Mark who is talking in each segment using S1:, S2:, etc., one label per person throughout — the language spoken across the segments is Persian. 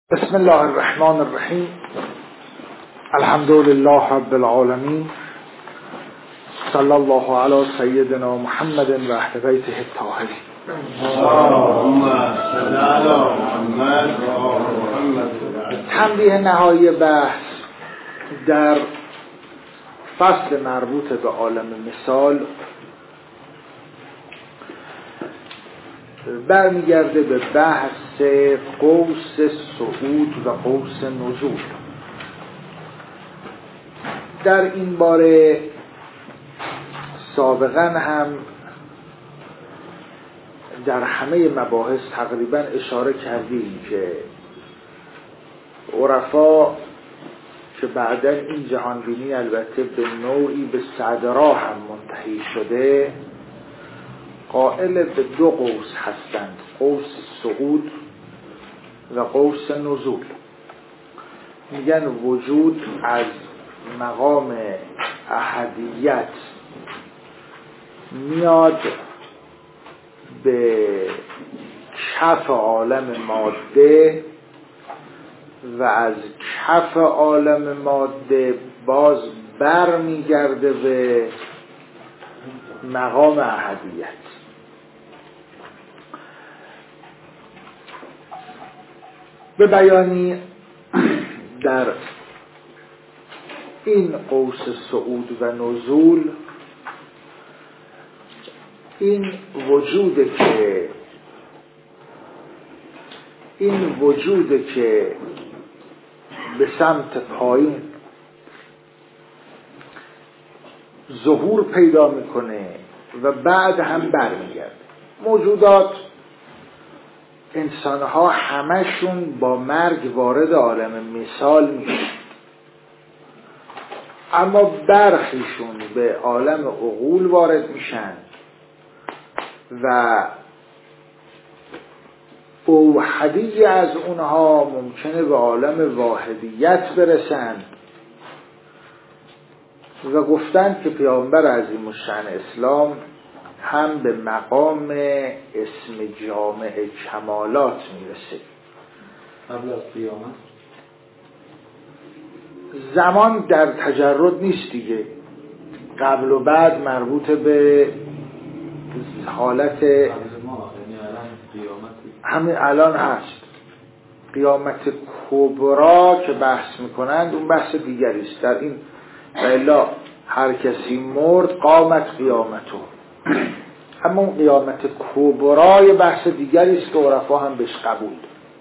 S1: بسم الله الرحمن الرحیم. الحمد لله رب العالمین. صلی الله علی سیدنا محمد و اهل بیته الطاهرین. تنبیه نهایی بحث در فصل مربوط به عالم مثال برمیگرده به بحث قوس صعود و قوس نزول. در این باره سابقا هم در همه مباحث تقریبا اشاره کردیم که عرفا که بعداً این جهانبینی البته به نوعی به صدرا هم منتهی شده، قائل به دو قوس هستند: قوس صعود و قوس نزول. میگن وجود از مقام احدیت میاد به کف عالم ماده و از کف عالم ماده باز بر میگرده به مقام احدیت. به بیانی در این قوس صعود و نزول این وجوده که به سمت پایین ظهور پیدا میکنه و بعد هم برمیگرده. موجودات انسانها همشون با مرگ وارد عالم مثال میشن، اما برخیشون به عالم عقول وارد میشن و اوحدی از اونها ممکنه به عالم واحدیت برسن و گفتند که پیامبر عظیم الشأن اسلام هم به مقام اسم جامع کمالات میرسه.
S2: قبل از قیامت
S1: زمان در تجرد نیست دیگه، قبل و بعد مربوط به حالت همین الان هست. قیامت کبرا که بحث میکنند اون بحث دیگری است. در این الا هر کسی مرد قامت قیامتو، اما اون قیامت کبرای بحث دیگری است که عرفا هم بهش قبول.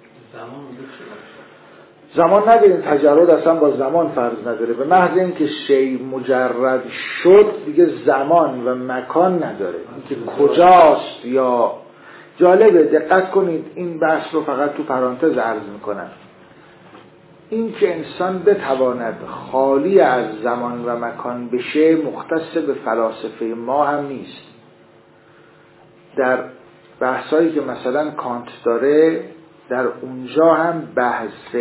S1: زمان نداریم، تجرد اصلا با زمان فرض نداره. به محض اینکه شیء مجرد شد دیگه زمان و مکان نداره، اینکه کجاست. یا جالبه، دقت کنید این بحث رو فقط تو پرانتز عرض میکنم، این که انسان بتواند خالی از زمان و مکان بشه مختص به فلاسفه ما هم نیست. در بحثایی که مثلا کانت داره در اونجا هم بحث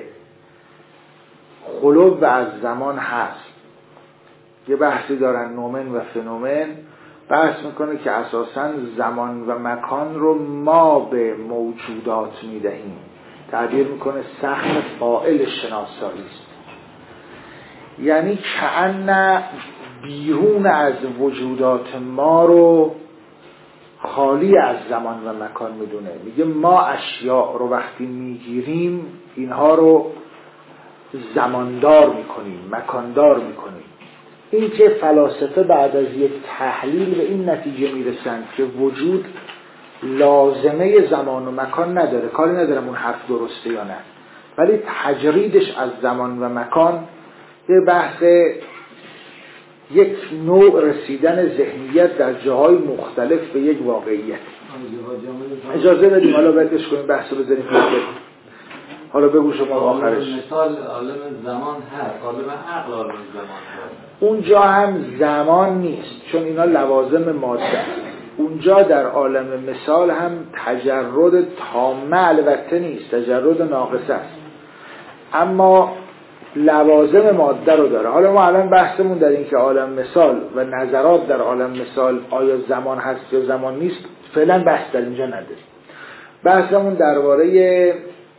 S1: خلو از زمان هست. یه بحثی دارن نومن و فنومن، بحث میکنه که اساساً زمان و مکان رو ما به موجودات میدهیم. تعبیر میکنه سهم فاعل شناسایی است، یعنی کأن بیرون از وجودات ما رو خالی از زمان و مکان میدونه. میگه ما اشیاء رو وقتی میگیریم اینها رو زماندار میکنیم، مکاندار میکنیم. این که فلاسفه بعد از یک تحلیل به این نتیجه میرسند که وجود لازمه زمان و مکان نداره. کاری ندارم اون حرف درسته یا نه، ولی تجریدش از زمان و مکان یه بحث یک نوع رسیدن ذهنیت در جاهای مختلف به یک واقعیت. اجازه بدیم حالا بعدش کنیم بحث رو بذاریم کنیم. حالا بگو شما آخرش.
S2: مثال عالم زمان هست، عالم عقل عالم زمان هست.
S1: اونجا هم زمان نیست چون اینا لوازم ماده است. اونجا در عالم مثال هم تجرد تامه البته نیست، تجرد ناقص است، اما لوازم ماده رو داره. حالا ما الان بحثمون در این که عالم مثال و نظرات در عالم مثال آیا زمان هست یا زمان نیست فعلا بحث در اینجا نداریم. بحثمون درباره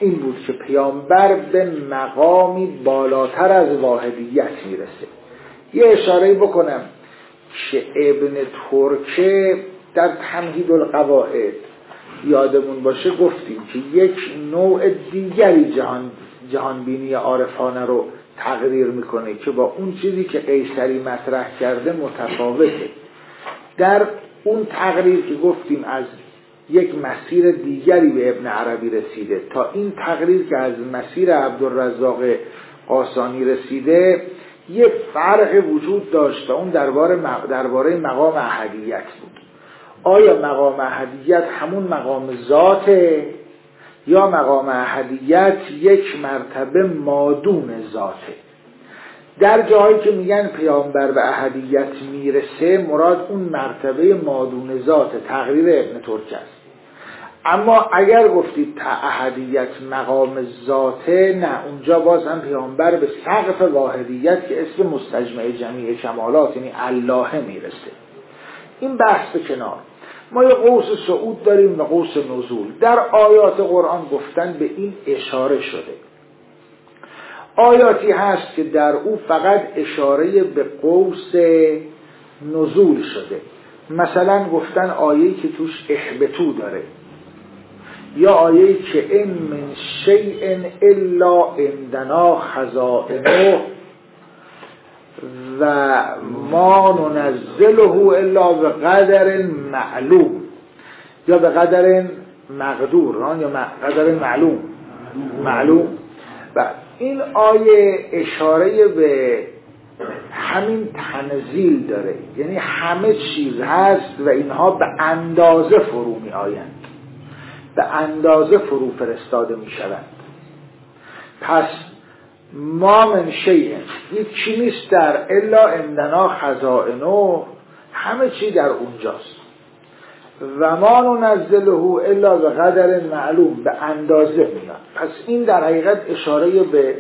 S1: این بود که پیامبر به مقامی بالاتر از واحدیت میرسه. یه اشاره بکنم که ابن ترکه در تمهید القواعد یادمون باشه گفتیم که یک نوع دیگری جهانبینی عارفانه رو تقریر میکنه که با اون چیزی که قیصری مطرح کرده متفاوته. در اون تقریر که گفتیم از یک مسیر دیگری به ابن عربی رسیده تا این تقریر که از مسیر عبدالرزاق قاسانی رسیده یک فرق وجود داشت. اون درباره مقام احدیت بود. آیا مقام احدیت همون مقام ذاته یا مقام احدیت یک مرتبه مادون ذاته؟ در جایی که میگن پیامبر به احدیت میرسه مراد اون مرتبه مادون ذاته، تقریر ابن ترکه است. اما اگر گفتید احدیت مقام ذاته، نه، اونجا باز هم پیامبر به سقف واحدیت که اسم مستجمع جمیع کمالات یعنی الله میرسه. این بحث به کنار. ما یه قوس صعود داریم و قوس نزول. در آیات قرآن گفتن به این اشاره شده. آیاتی هست که در او فقط اشاره به قوس نزول شده. مثلا گفتن آیه‌ای که توش احبتو داره، یا آیه‌ای که ان من شیء الا عندنا خزائنه و ما ننزله الا به قدر معلوم، یا به قدر مقدور، یا قدر معلوم. و این آیه اشاره به همین تنزیل داره، یعنی همه چیز هست و اینها به اندازه فرو می آیند، به اندازه فرو فرستاده می شوند. پس ما من شیء، هیچی نیست در الا عندنا خزائنه، همه چی در اونجاست. و ما ننزله الا به قدر معلوم، به اندازه میاد. پس این در حقیقت اشاره به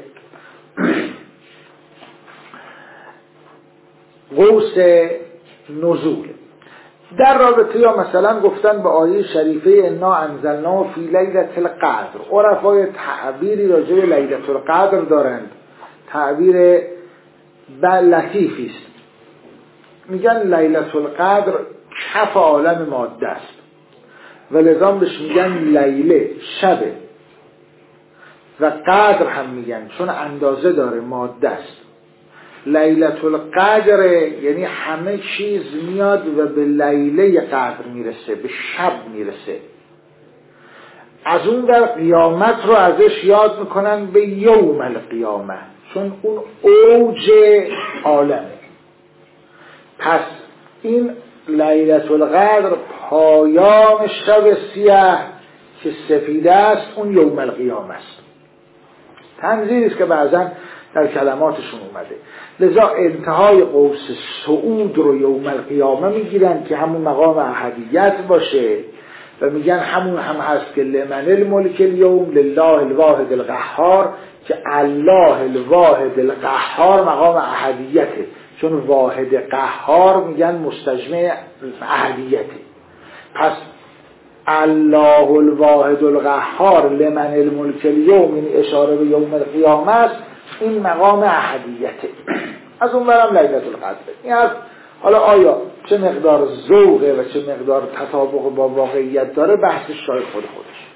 S1: قوس نزول. در رابطه یا مثلا گفتن به آیه شریفه انا انزلناه فی لیلة القدر، عرفای تعبیری راجع به لیلة القدر دارند، تعبیر لطیفی است. میگن لیلة القدر کف عالم ماده است و لذا بهش میگن لیله، شبه، و قدر هم میگن چون اندازه داره، ماده است. لیلة القدر یعنی همه چیز میاد و به لیله قدر میرسه، به شب میرسه. از اون در قیامت رو ازش یاد میکنن به یوم القیامه، چون اون اوج عالمه. پس این لیلة القدر پایان شب سیاه که سفیده است، اون یوم القیامه است. تنزیلی است که بعضا در کلماتشون اومده. لذا انتهای قوس صعود رو یوم القیامه میگیرن که همون مقام احدیت باشه و میگن همون هم هست که لمن الملک اليوم لله الواحد القهار، که الله الواحد القهار مقام احدیته، چون واحد قهار میگن مستجمع احدیته. پس الله الواحد القهار لمن الملک اليوم، این اشاره به یوم القیامه است، این مقام احدیته. از اون برم لیلة القدر. این از حالا آیا چه مقدار ذوقه و چه مقدار تطابق با واقعیت داره بحثش شاید خودش.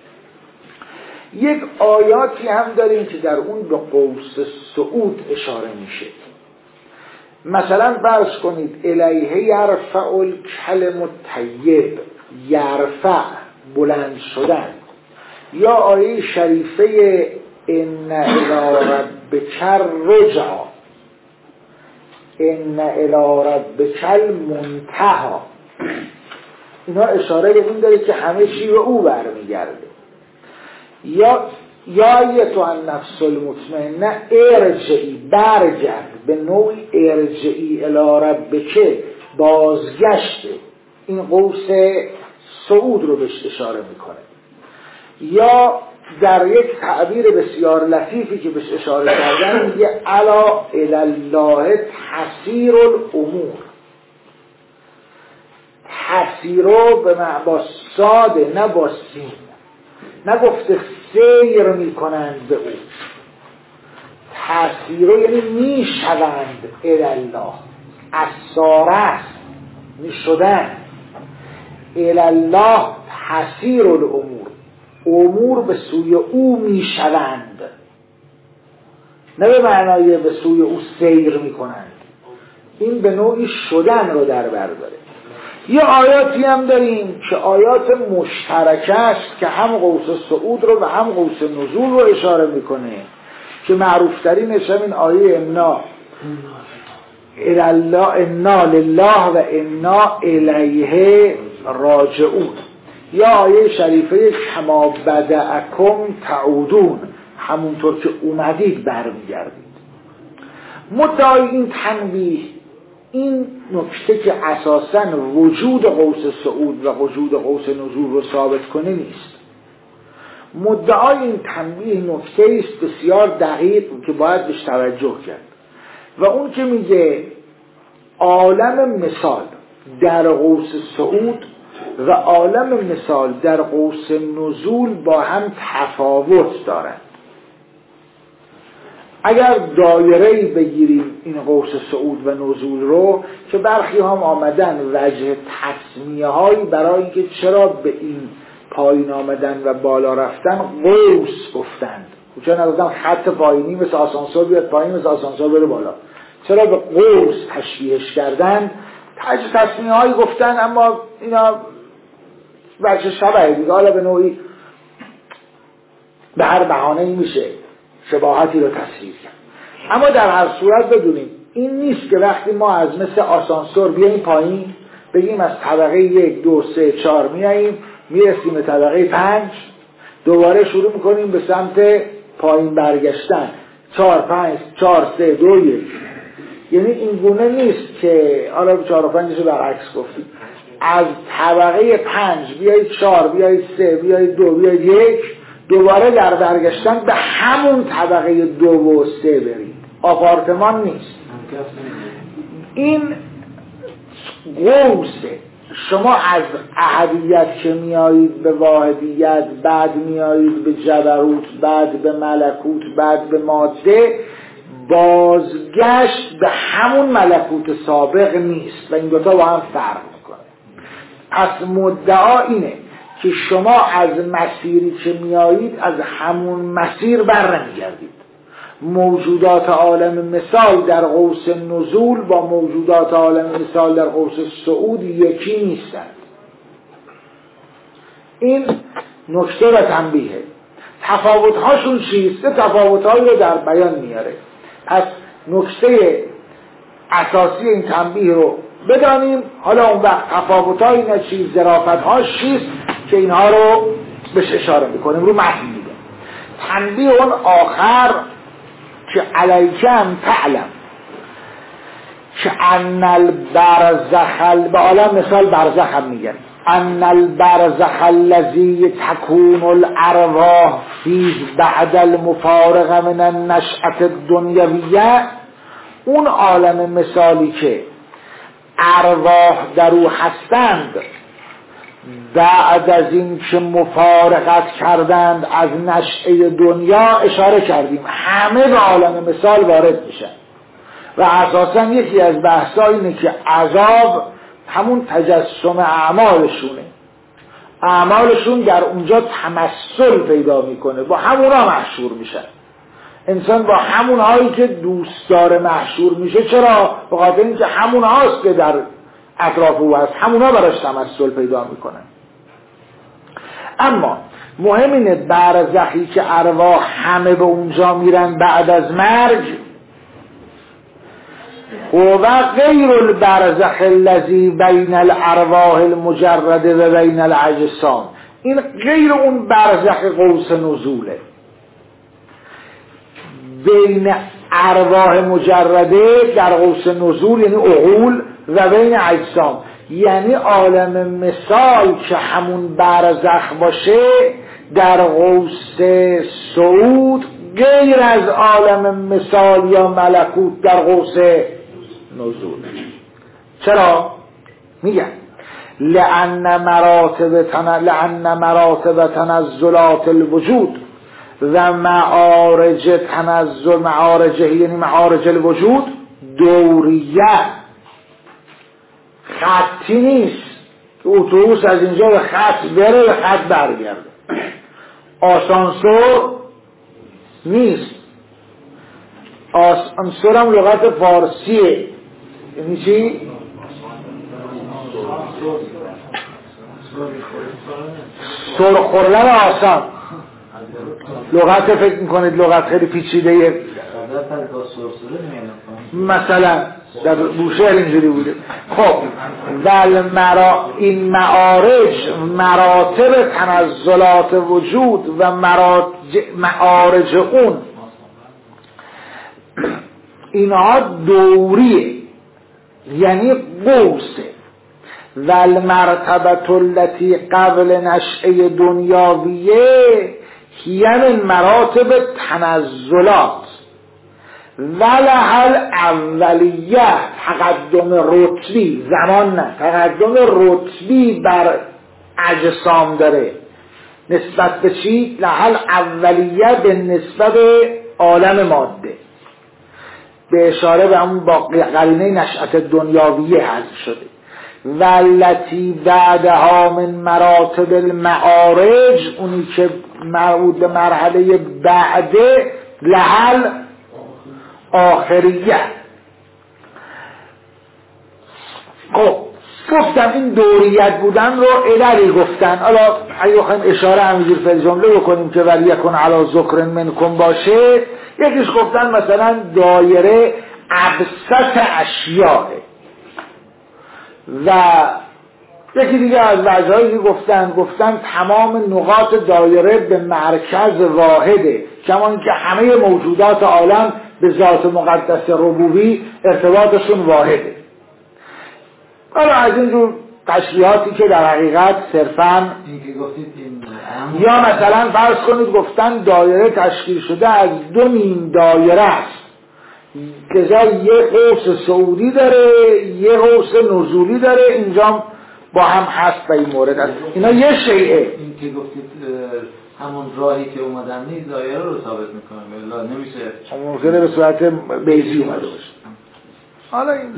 S1: یک آیاتی هم داریم که در اون به قوس صعود اشاره میشه. مثلا فرض کنید الیه یرفع الکلم الطیب، یرفع بلند شدن، یا آیه شریفه ان الی ربک الرجعی، ان الی ربک المنتهی، اینا اشاره به این داره که همه چی به او برمیگرده. یا ایتها النفس المطمئنه ارجعی، برگرد، به نوعی ارجعی الی ربک، بازگشته. این قوس صعود رو بهش اشاره میکنه. یا در یک تعبیر بسیار لطیفی که بهش اشاره کردن میگه الا الی الله تسیر الامور. تسیرو به با ساده، نه با سین، نگفته سیر میکنند به او. تسیرو یعنی میشوند الله، اساره است، میشدن. الله تسیر الامور، امور به سوی او میشوند، نه به معنای به سوی او سیر میکنند. این به نوعی شدن رو در بر داره. یه آیاتی هم داریم که آیات مشترک است که هم قوس صعود رو و هم قوس نزول رو اشاره میکنه که معروف ترینش همین آیه انا لله و انا الیه راجعون، یا آیه شریفه کما بدأکم تعودون، همونطور که اومدید برمیگردید. مدعای این تنبیه این نکته که اساساً وجود قوس صعود و وجود قوس نزول رو ثابت کنه نیست. مدعای این تنبیه نکته است بسیار دقیق که باید بهش توجه کرد و اون که میگه عالم مثال در قوس صعود و عالم مثال در قوس نزول با هم تفاوت دارند. اگر دایره‌ای بگیریم این قوس صعود و نزول رو که برخی هم آمدن وجه تسمیه هایی برای اینکه چرا به این پایین آمدن و بالا رفتن قوس گفتند، چرا نگفتن خط پایینی مثل آسانسور بیاد پایین مثل آسانسور بره بالا، چرا به قوس تشبیهش کردن؟ تسمیه هایی گفتن اما اینا وجه شبهه دیگه، حالا به نوعی به هر بهانه‌ای میشه شباهتی رو تصویر کرد. اما در هر صورت بدونیم این نیست که وقتی ما از مثل آسانسور بیاییم پایین بگیم از طبقه 1 2 3 4 میاییم میرسیم به طبقه 5 دوباره شروع میکنیم به سمت پایین برگشتن 4 5 4 3 2 1. یعنی این گونه نیست که حالا 4 و 5 رو برعکس گفتیم، از طبقه 5 بیایید 4 بیایید 3 بیایید 2 بیایید 1 دوباره در برگشتن به همون طبقه 2 و 3 برید. آپارتمان نیست. این قوسه. شما از احدیت که میایید به واحدیت، بعد میایید به جبروت، بعد به ملکوت، بعد به ماده، بازگشت به همون ملکوت سابق نیست و این دوتا با هم فرق میکنه. پس مدعا اینه که شما از مسیری که میایید از همون مسیر بر نمیگردید. موجودات عالم مثال در قوس نزول با موجودات عالم مثال در قوس صعود یکی نیستند. این نکته و تنبیهه. تفاوت‌هاشون چیست؟ تفاوت‌هایی رو در بیان میاره. پس نکته اساسی این تنبیه رو بدانیم. حالا اون وقت تفاوت‌های اینا چیست؟ ظرافت‌هاش چیست که اینها رو بهش اشاره میکنیم رو متن میگه. تنبیه اون آخر که علیکم تعلم که ان البرزخ به عالم مثال برزخ هم میگن ان البرزخ الذی تکون الارواح فی بعد المفارقه من النشأة الدنیویه، اون عالم مثالی که ارواح در او هستند بعد از این که مفارقت کردند از نشأه دنیا، اشاره کردیم همه به عالم مثال وارد میشن و اساسا یکی از بحثا اینه که عذاب همون تجسم اعمالشونه، اعمالشون در اونجا تمثل پیدا میکنه، با همونا محشور میشن. انسان با همون هایی که دوست داره محشور میشه. چرا؟ به خاطر اینکه همون هاست که در اطراف او هست، همونا براش تمثل پیدا میکنن. اما مهم اینه برزخی که ارواح همه به اونجا میرن بعد از مرگ و غیر البرزخ الذی بین الارواح المجرده و بین الاجسام، این غیر اون برزخ قوس نزوله بین ارواح مجرده در قوس نزول یعنی عقول و بین اجسام، یعنی عالم مثال که همون برزخ باشه در قوس صعود غیر از عالم مثال یا ملکوت در قوس نزول. چرا؟ میگن لأن مراتب تنزلات الوجود و معارج تنزل، معارجه یعنی معارج الوجود دوریه، خطی نیست که اتوبوس از اینجا به خط بره به خط برگرده. آسانسور نیست. آسانسور هم لغت فارسیه، یعنی چی؟ سرخوردن آسان. لغت فکر میکنید لغت خیلی پیچیده، مثلا در بوشهر اینجوری بوده. خب این معارج، مراتب تنزلات وجود و معارج اون، اینها دوریه، یعنی قوسه. و المرتبه التي قبل نشأه دنیاویه هی من مراتب تنزلات ولها الاولیه، تقدم رتبی، زمان نه، تقدم رتبی بر اجسام داره. نسبت به چی؟ لها الاولیه به نسبت عالم ماده، به اشاره به همون با قرینه نشأت دنیاویه حذف شده. والتی بعدها من مراتب المعارج، اونی که مربوط به مرحله بعده، لحل آخریه. خب گفتم این دوریت بودن رو عللی گفتن. حالا اگه بخوایم اشاره همینجور فی جمله بکنیم که ولیکن علی ذکر منکم باشه، یکیش گفتن مثلا دایره ابسط اشیاء، و یکی دیگه از وجهایی که گفتن تمام نقاط دایره به مرکز واحده، کما اینکه همه موجودات عالم به ذات مقدس ربوبی ارتباطشون واحده. حالا از اینجور تشریحاتی که در حقیقت صرفاً یا مثلا فرض کنید گفتن دایره تشکیل شده از 2 نیم دایره است که یه قوس صعودی داره یه قوس نزولی داره، اینجا با هم هست به این مورد هست. اینا یه شیعه.
S2: این که گفتید همون راهی که اومدن نیست دایره رو ثابت میکنه، الا نمیشه
S1: ممکنه به صورت بیضی اومده باشه. حالا این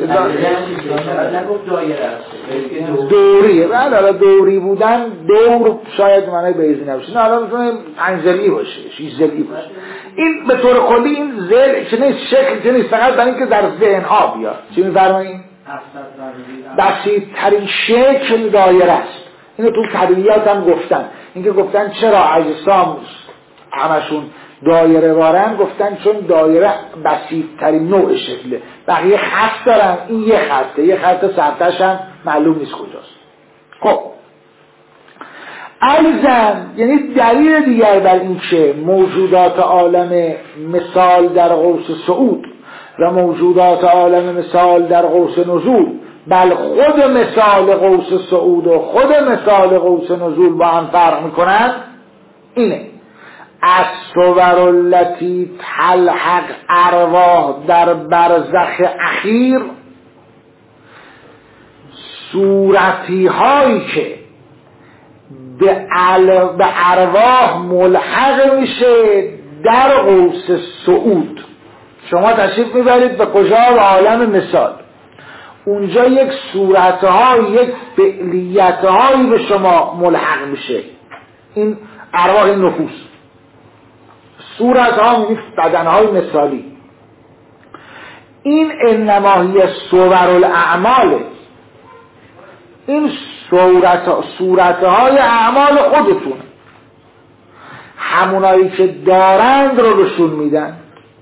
S1: دوریه، بعد حالا دوری بودن، دور شاید معنی بیضی نباشه، نه حالا میتونه پنجزلی باشه، شیشزلی باشه. این به طور کلی این ذهن که نیست، شکل که نیست، فقط برای اینکه در ذهن ها بیاد. چی می‌فرمایید؟ بسیط‌ترین شکل دایره است. اینو تو طبیعیات هم گفتن، اینکه گفتن چرا اجسام همشون دایره وارن، گفتن چون دایره بسیط‌ترین نوع شکله، بقیه خط دارن، این یه خطه، یه خط سرتش هم معلوم نیست کجاست. خب ایضاً یعنی دلیل دیگر بر این که موجودات عالم مثال در قوس صعود و موجودات عالم مثال در قوس نزول، بل خود مثال قوس صعود و خود مثال قوس نزول با هم فرق میکنند، اینه الصور التي تلحق ارواح در برزخ اخیر، صورتی هایی که به ارواح ملحق میشه در قوس صعود. شما تشریف میبرید به کجا؟ به عالم مثال، اونجا یک صورتهای، یک فعلیتهایی به شما ملحق میشه، این ارواح نفوس، صورتها میگه بدنهای مثالی. این انماهی صور الاعماله، این صورتهای اعمال خودتون، همونایی که دارند رو نشون میدن.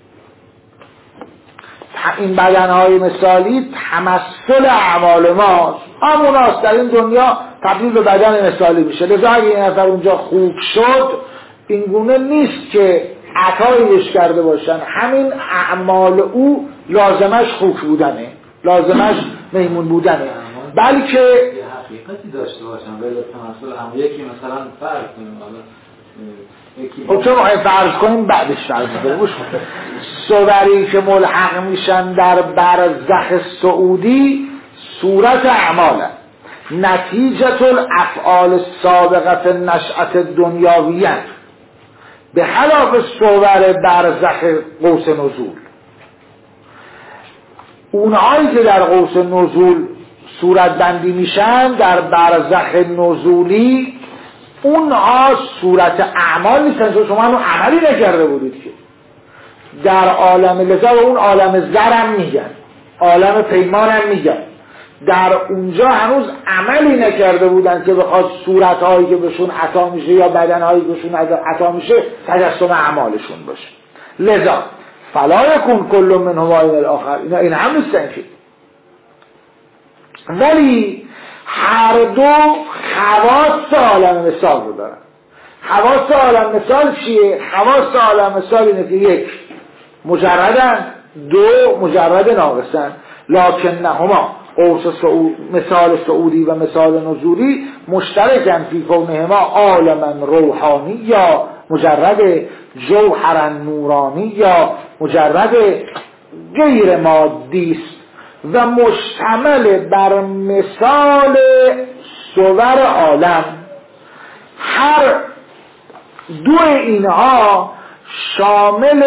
S1: این بدنهای مثالی تمثل اعمال ماست، هموناست در این دنیا تبدیل به بدن مثالی میشه. لذا اگه این نفر اونجا خوک شد، این گونه نیست که عطایش کرده باشن، همین اعمال او لازمش خوک بودنه، لازمش میمون بودنه، بلکه
S2: حقیقتی داشته باشن. ولی تمثل هم یکی مثلا فرض کنیم،
S1: خب چون ما فرض کنیم بعدش فرض کنیم، صوری که ملحق میشن در برزخ سعودی صورت اعمال، نتیجه الافعال السابقه نشأت دنیاویت، به خلاف صور برزخ قوس نزول. اونهایی که در قوس نزول صورت بندی میشن در برزخ نزولی، اونها صورت اعمال نیستن، چون شما هنوز عملی نکرده بودید که در عالم لذا و اون عالم زرم میگن، عالم پیمانم میگن، در اونجا هنوز عملی نکرده بودن که بخواد صورتهایی که بهشون عطا میشه یا بدنهایی که بهشون عطا میشه تجسم اعمالشون باشه. لذا فلا یکون کل منهما عین الاخر، این هم نیستن که، ولی هر دو خواص عالم مثال رو دارن. خواص عالم مثال چیه؟ خواص عالم مثال اینه که یک مجردن، دو مجرد ناقصن. لکنهما قوس مثال سعودی و مثال نزولی مشترکن فی کونهما عالما روحانی یا مجرد جوهرا نورانی یا مجرد غیر مادی است و مشتمل بر مثال صور عالم. هر دو اینها شامل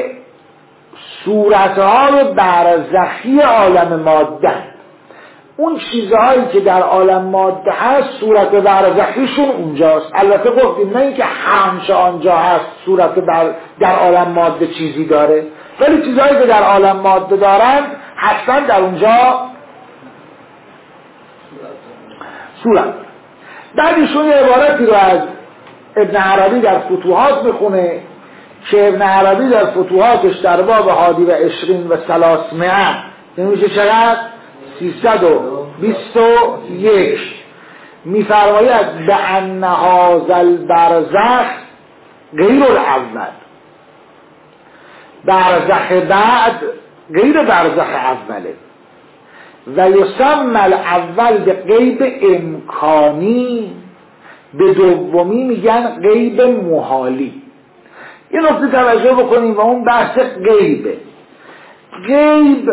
S1: صورتهای برزخی عالم ماده. اون چیزهایی که در عالم ماده هست صورت برزخیشون اونجاست. البته گفتیم نه اینکه همشه آنجا هست صورت در عالم ماده چیزی داره، ولی چیزهایی که در عالم ماده دارن حتما در اونجا صورت. بعد ایشون یه عبارتی رو از ابن عربی در فتوحات میخونه که ابن عربی در فتوحاتش در باب هادی و عشرین و 300 یعنی میشه چقدر؟ 321 میفرماید به ان هذا البرزخ غیر الاول، برزخ بعد غیر برزخ اوله و یسمى الاول به غیب امکانی، به دومی میگن غیب محالی. یه نکته توجه بکنیم و اون بحث غیبه. غیب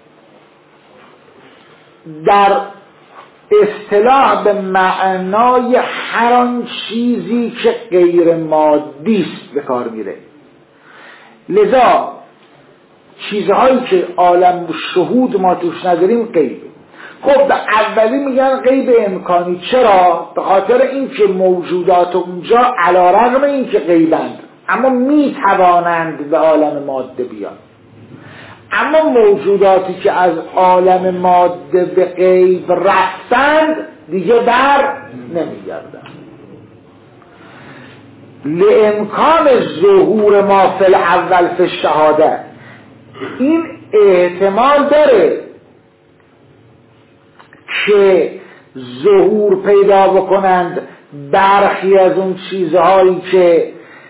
S1: در اصطلاح به معنای هر آن چیزی که غیر مادی است به کار میره. لذا چیزهایی که عالم شهود ما توش نداریم غیبه. خب به اولی میگن غیب امکانی. چرا؟ به خاطر اینکه موجودات اونجا علیرغم اینکه غیبند اما میتوانند به عالم ماده بیان، اما موجوداتی که از عالم ماده به غیب رفتند دیگه بر نمیگردند. لامکان ظهور ما فی الاول فی الشهاده، این احتمال داره که ظهور پیدا بکنند برخی از اون چیزهایی که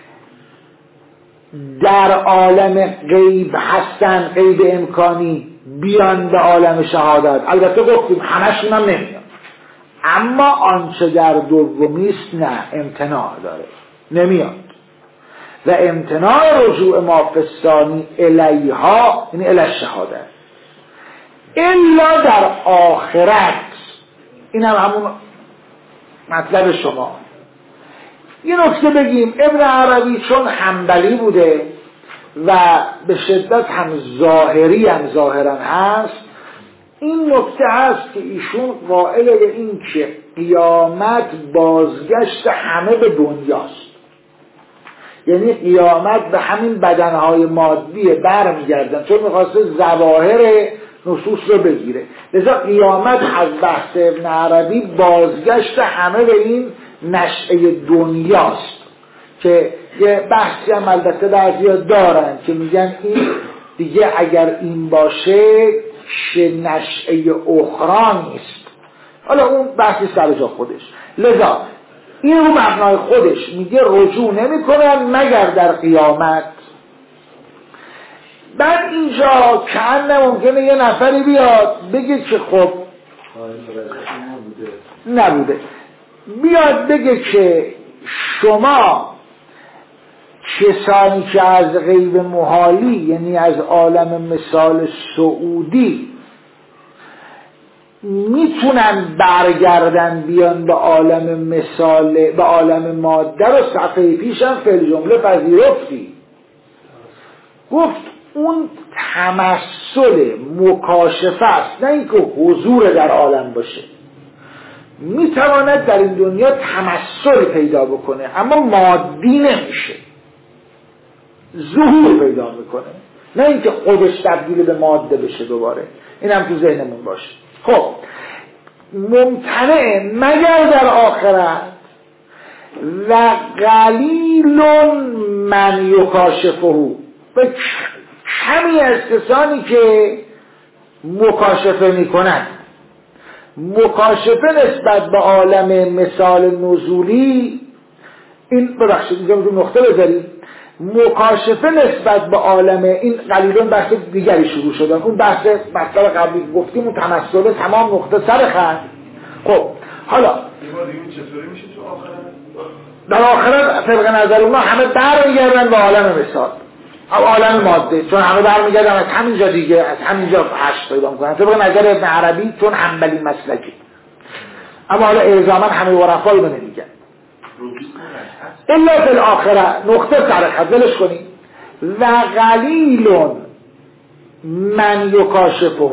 S1: در عالم غیب هستن، غیب امکانی، بیان به عالم شهادت. البته گفتیم همشون هم نمیان، اما آنچه در دومیست نه، امتناع داره، نمیاد. و امتناع رجوع ما فی الثانی الیها یعنی الی الشهادت الا در آخرت. این هم همون مطلب شما. یه نکته بگیم، ابن عربی چون حنبلی بوده و به شدت هم ظاهری هم ظاهرا هست، این نکته هست که ایشون قائل به این که قیامت بازگشت همه به دنیاست، یعنی قیامت به همین بدنهای مادی برمیگردن، چون میخواسته ظواهر نصوص رو بگیره. لذا قیامت از بحث ابن عربی بازگشت همه به این نشأه دنیاست که یه بحثی هم البته بعضیا دارن که میگن این دیگه اگر این باشه نشأه اخرى نیست. حالا اون بحثی سر جا خودش. لذا این رو مبنای خودش میگه رجوع نمی کنن مگر در قیامت. بعد اینجا کنه ممکنه یه نفری بیاد بگه که خب نبوده، بیاد بگه که شما کسانی که از غیب محالی یعنی از عالم مثال سعودی میتونن برگردن بیان به عالم مثال، به عالم ماده رو صفحه پیشم فعل جمله پذیرفتی. گفت اون تمثل مکاشفه است، نه اینکه حضور در عالم باشه. میتواند در این دنیا تمثل پیدا بکنه اما مادی نمیشه، ظهور پیدا میکنه، نه اینکه خودش تبدیل به ماده بشه دوباره. این هم تو ذهنمون باشه. خب ممتنعه مگر در آخرت و قلیل من یکاشفه، و کمی از کسانی که مکاشفه میکنن. مکاشفه نسبت به عالم مثال نزولی، این ببخشید اینجا رو نقطه بذاریم، مکاشفه نسبت به عالم، این قلیلون بحث دیگری شروع شدن، اون بحث مطلب قبلی گفتیم اون تمثل تمام نقطه سر خط. خب حالا
S3: چطوری میشه تو آخرت؟
S1: در آخرت طبق نظر اونا همه برمیگردن به عالم مثال او عالم ماده، چون همه برمیگردن از همینجا دیگه، از همینجا حشر پیدا میکنن طبق نظر ابن عربی، چون حنبلی مسلکی. اما حالا الزاما همه ورفا اینو نمیگن. الا فی الاخره نقطه سر خط ولش کنیم. و قلیل من یکاشفه،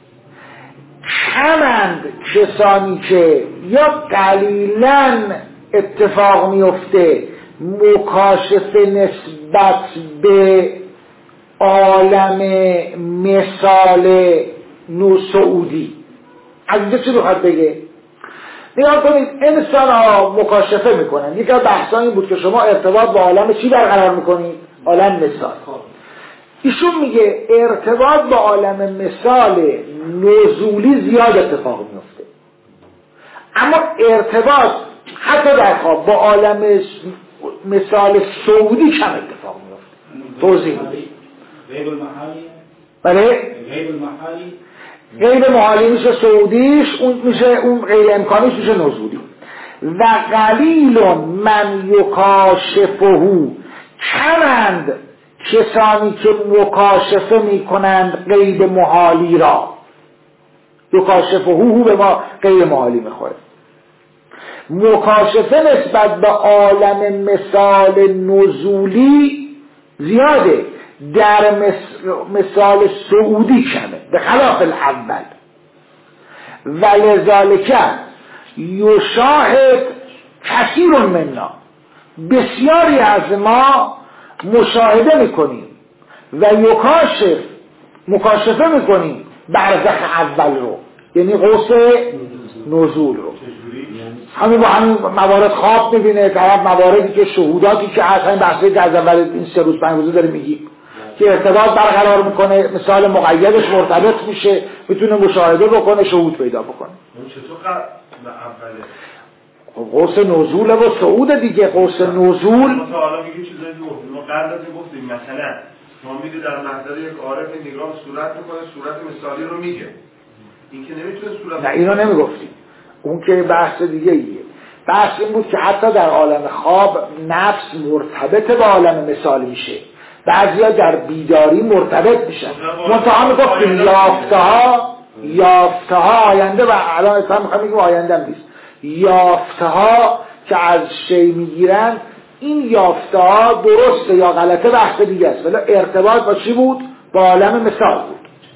S1: کمند کسانی که یا قلیلا اتفاق میفته مکاشفه نسبت به عالم مثال نو سعودی. از اینجا چی بخواد بگه؟ نگاه کنید انسان ها مکاشفه میکنن. یکی از بحثا این بود که شما ارتباط با عالم چی برقرار میکنید؟ عالم مثال. ایشون میگه ارتباط با عالم مثال نزولی زیاد اتفاق میفته، اما ارتباط حتی در خواب با عالم مثال سعودی کم اتفاق میفته. توضیح میده.
S4: غیب المحالی.
S1: بله؟
S4: غیب المحالی.
S1: غیب محالی میشه سعودیش، اون میشه اون غیر امکانیش میشه نزولی. و قلیل من یکاشفه، کمند کسانی که مکاشفه میکنند غیب محالی را. یکاشفه هو به ما غیب محالی میخوره. مکاشفه نسبت به عالم مثال نزولی زیاده، در مثال سعودی کمه به خلاف الاول. ولذالک یشاهد کثیر منا، بسیاری از ما مشاهده میکنیم و مکاشفه میکنیم برزخ اول رو، یعنی قوس نزول رو. همین با همین موارد خواب میبینه، طرف مواردی که شهوداتی که اصلا بحثی که از اول این 3 روز 5 روزه داره میگیم که ارتباط برقرار میکنه، مثال مقیدش مرتبط میشه، میتونه مشاهده بکنه، شهود پیدا بکنه.
S3: اون چطور اوله؟
S1: قوس نزول و صعود دیگه. قوس نزول
S3: ما تا حالا میگیم چیزایی که ما قبل گفتیم، مثلا ما میگه در محضر یک عارف نگاه صورت میکنه، صورت مثالی رو میگه. این که نمیتونه صورت،
S1: نه اینو نمیگفتیم، اون که بحث دیگه ایه. بحث این بود که حتی در عالم خواب نفس مرتبط با عالم مثال میشه، بعضیا در بیداری مرتبط میشن. منتها میگفتیم یافته ها آینده، و الان اصلا میخوام میگم آینده نیست، یافته ها که از شی میگیرن، این یافته ها درسته یا غلطه بحث دیگه است، ولی ارتباط با چی بود؟ با عالم مثال بود.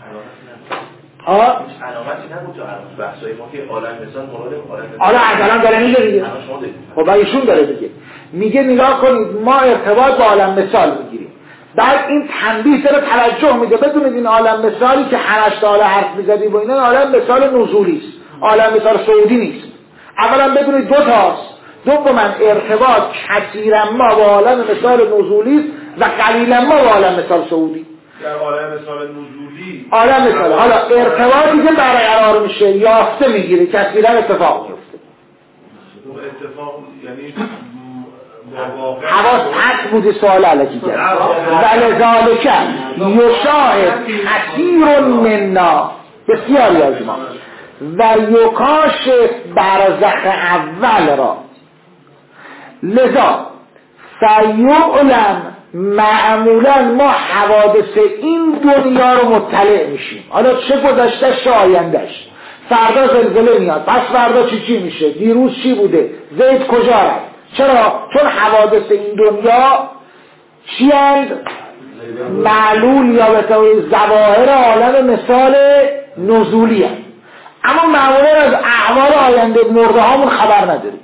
S5: علامتی نبود تو بحثای ما که عالم مثال مورد عالم مثال.
S1: حالا اصلا داره میگه دیگه. خب ایشون داره میگه نگاه کنید ما ارتباط با عالم مثال میگیریم، بعد این تنبیه داره توجه میده، بدونید این عالم مثالی که 8 تا حرف میزدی با اینا عالم مثال نزولی است، عالم مثال سعودی نیست. اولا بدونید 2 تاست، دوما ارتباط کثیرا ما با عالم مثال نزولی است و قلیلا ما با عالم مثال سعودی.
S3: در عالم مثال نزولی
S1: عالم مثال حالا ارتباطی که برقرار میشه یافته میگیره، کثیرا اتفاق میفته.
S3: اتفاق یعنی
S1: حواس حق بودی سوال علکی کرد. ولذالک یشاهد کثیر منا، بسیاری از ما، و یکاشف برزخ اول را. لذا فیعلم معمولا ما حوادث این دنیا رو مطلع میشیم، حالا چه گذشتهش چه آیندهش. فردا زلزله میاد، پس فردا چی میشه، دیروز چی بوده، زید کجا رفت. چرا؟ چون حوادث این دنیا چی هست؟ معلول یا به طور ظواهر عالم مثال نزولی هست. اما معمولا از احوال آینده مرده هامون خبر نداریم.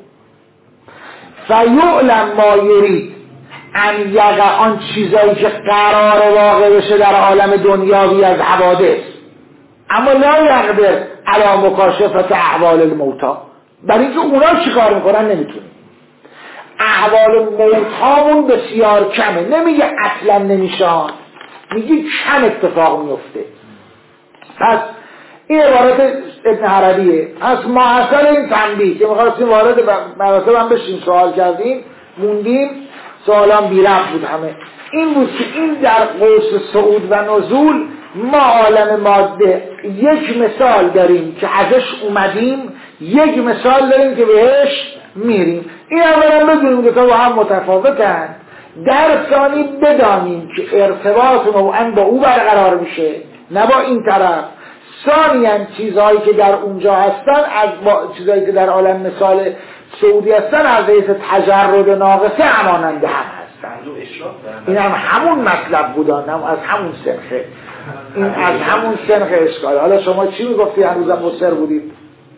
S1: فیعلم ما یرید ان یقع، آن چیزایی که قرار واقع بشه در عالم دنیاوی از حوادث، اما لا یقدر علی مکاشفت احوال الموتی، برای اینکه اونا چی کار میکنن نمیتونیم. احوال موتامون بسیار کمه، نمیگه اصلا نمیشه، میگه کم اتفاق میفته. پس این عبارت ابن عربیه. از محصل این تنبیه که میخواستیم وارد مراتب هم بشیم، سوال کردیم موندیم، سوالان بی رفت بود همه. این بود که این در قوس صعود و نزول ما عالم ماده یک مثال داریم که ازش اومدیم، یک مثال داریم که بهش میریم. این اولا بدونیم که تا با هم متفاوتن، در ثانی بدانیم که ارتباط نوعا با او برقرار میشه نه با این طرف. ثانیاً چیزهایی که در اونجا هستن از چیزهایی که در عالم مثال سعودی هستن از حیث تجرد ناقصه هماننده هم هستن. این هم همون مطلب بودن، هم از همون سنخه، این از همون سنخ اشکال. حالا شما چی میگفتی هنوزم مصر بودید؟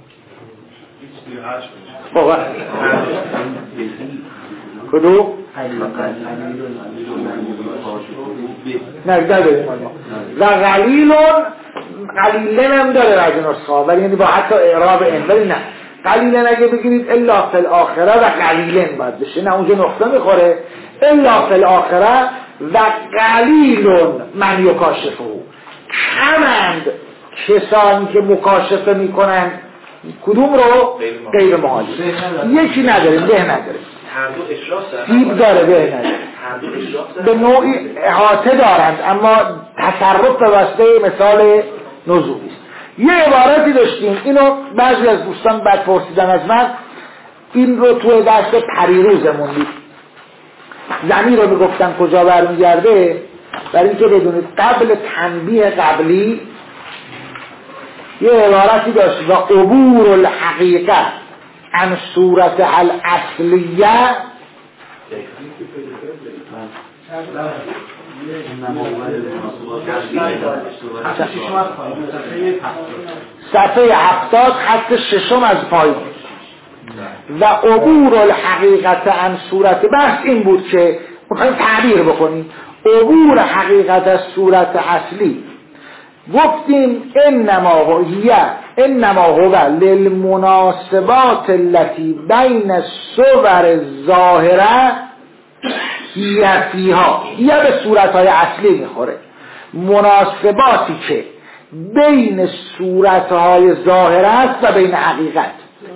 S1: بابا کدو؟ نداریم و قلیلن هم داره از نسخه، ولی یعنی با حتی اعراب این، ولی نه قلیلن اگه بگیرید الا فی الاخره و قلیلن باید بشه، نه اونجا نقطه میخوره، الا فی الاخره و قلیلن من یکاشفه، کمند کسانی که مکاشفه میکنن. کدوم رو؟ غیر محالی. یکی نداریم، به نداریم، سیب داره، به نداریم، به نوعی احاطه دارند اما تصرف به واسطه مثال نزولی است. یه عبارتی داشتیم، اینو بعضی از دوستان بعد پرسیدن از من، این رو توی درس پریروزمون دید، زمین رو میگفتن کجا برمیگرده، برای اینکه بدونید قبل تنبیه قبلی یه عبارتی داشت و عبور الحقیقه عن صورت الاصلیه صفحه 70 خط ششم از پایین. و عبور الحقیقت عن صورت، بحث این بود که میخوایم تعبیر بکنیم عبور حقیقت از صورت اصلی. گفتیم انما هو للمناسبات التي بین الصور الظاهره هی فیها، هی به صورتهای اصلی میخوره، مناسباتی که بین صورتهای ظاهره است و بین حقیقت.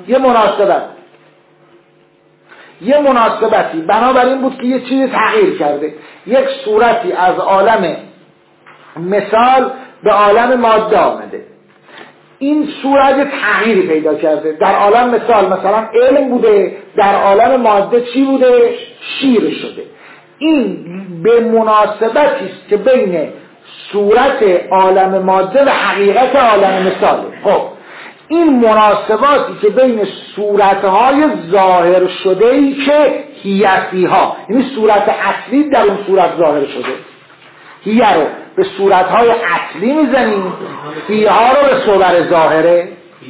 S1: یه مناسبتی بنابراین بود که یه چیزی تغییر کرده، یک صورتی از عالم مثال به عالم ماده آمده، این صورت تغییری پیدا کرده. در عالم مثلا علم بوده، در عالم ماده چی بوده؟ شیر شده. این به مناسبتی است که بین صورت عالم ماده و حقیقت عالم مثاله. خب این مناسباتی که بین صورتهای ظاهر شده ای که هیفیها، یعنی صورت اصلی در اون صورت ظاهر شده، هیه رو به صورتهای اصلی میزنیم، فیها رو به صور ظاهره.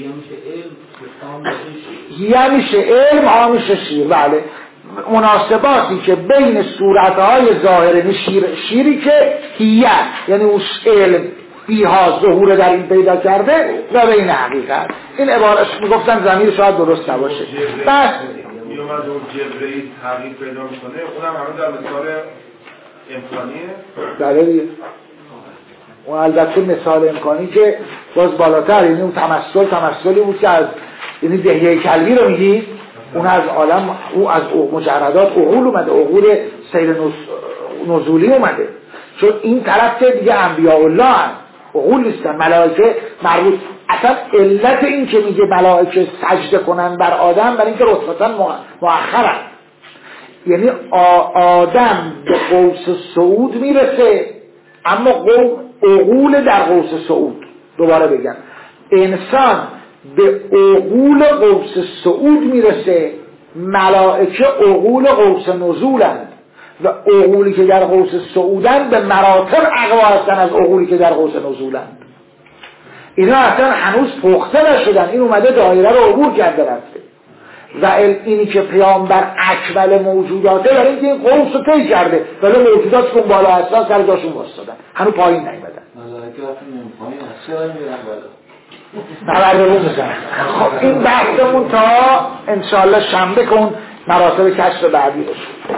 S1: هیه میشه علم، ها میشه شیر. بله، مناسباتی که بین صورتهای ظاهره، شیری که هیه یعنی اون علم فیها ظهور در این پیدا کرده و بین حقیقت. این عبارش میگفتن ضمیر شاید درست نباشه. بس
S3: میومد اون جبرئیل تغییر پیدا میکنه، اونم همه در مثال امکانیه.
S1: بله دیگه، اون البته مثال امکانی که باز بالاتر، یعنی اون تمثلی بود که از یعنی دهیه کلبی رو میگی، اون از عالم، اون از مجردات عقول اومده، عقول سیر نزولی اومده، چون این طرف که دیگه انبیاء الله هست، عقول نیستن، ملائکه مربوط. اصلا علت این که میگه ملائکه سجده کنن بر آدم برای اینکه رتبتاً مؤخرن، یعنی آدم به قوس صعود میرسه اما عقول در قوس صعود. دوباره بگم، انسان به عقول قوس صعود میرسه. ملائکه عقول قوس نزولند و عقولی که در قوس صعودند به مراتب اقوا هستن از عقولی که در قوس نزولند. اینا اصلا هنوز پخته نشدن، این اومده دایره رو عبور کرده رفته. و اینی که پیامبر اکمل موجوداته برای اینکه این قوس رو طی کرده ولی موجودات که اون بالا هستن سر جاشون واسطادن، هنوز پایین نیومدن.
S2: ملائکه وقتی نمی پایین از چرا میرن بالا؟
S1: نبرده رو بزن. خب این بحثمون تا انشاءالله شنبه کن مراتب کشف بعدی بشه.